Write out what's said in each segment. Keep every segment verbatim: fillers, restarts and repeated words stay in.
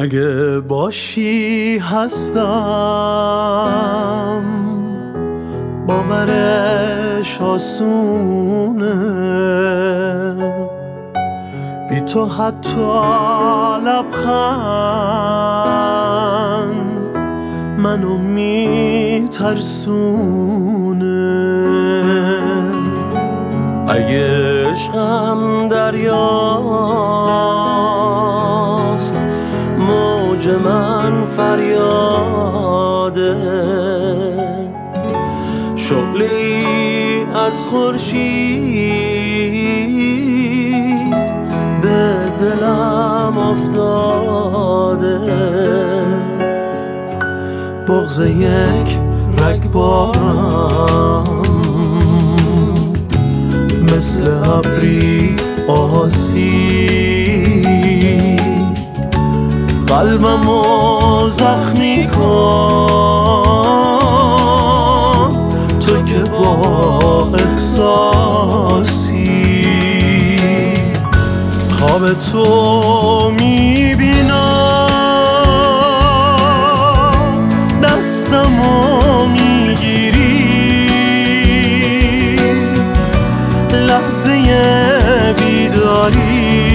اگه باشی هستم، باورش آسونه، بی تو حتی لبخند منو میترسونه. اگه عشقم دریاست، موج من فریاده، شعله‌ای از خورشید به دلم افتاده. بغض یک رگبارم مثل ابری آسید، قلبمو زخمی کن تو که با احساسی. خواب تو میبینم، دستمو میگیری، لحظه بیداری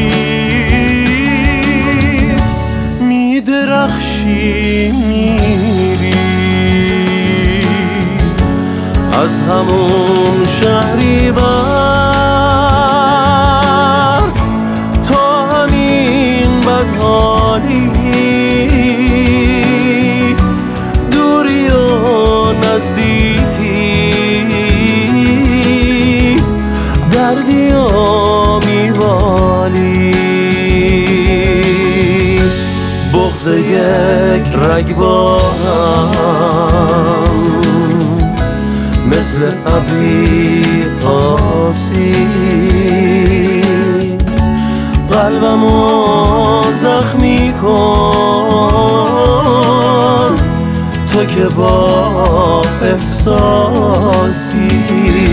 میدرخشی، میری از همون شهریور تا همین بدحالی، دوری و نزدیکی، دردی و میوالی. بغض یک رگبارم مثل ابری آسید، قلبمو زخمی کن تو که با احساسی.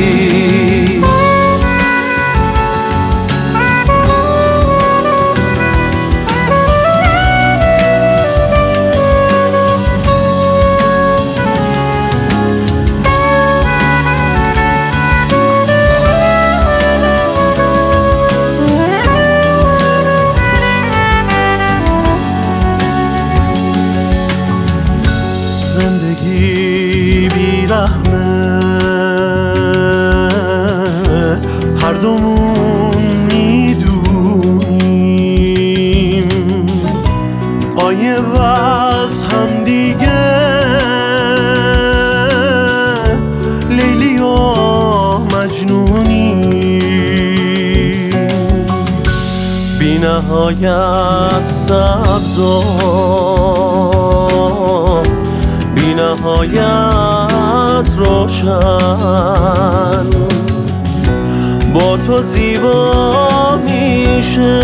زندگی بیرحمه، هر دومون میدونیم، غایب از هم دیگه، لیلی و مجنونیم، بی نهایت سبز و بی نهایت روشن، با تو زیبا میشه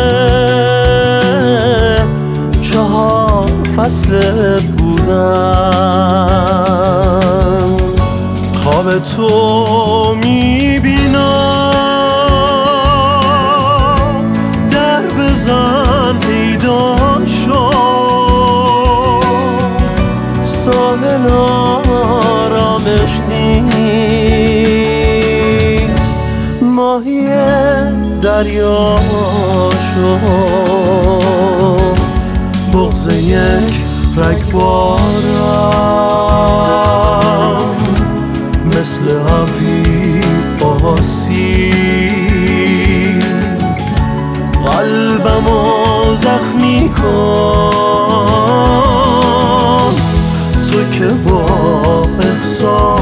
چهار فصل بودن. خواب تو میبینم، در بزن پیدا شد، ساحل آرامش نیست، ماهی دریا شد. بغض یک رگبارم مثل ابری آسید، قلبمو زخمی کن تو که با احساس.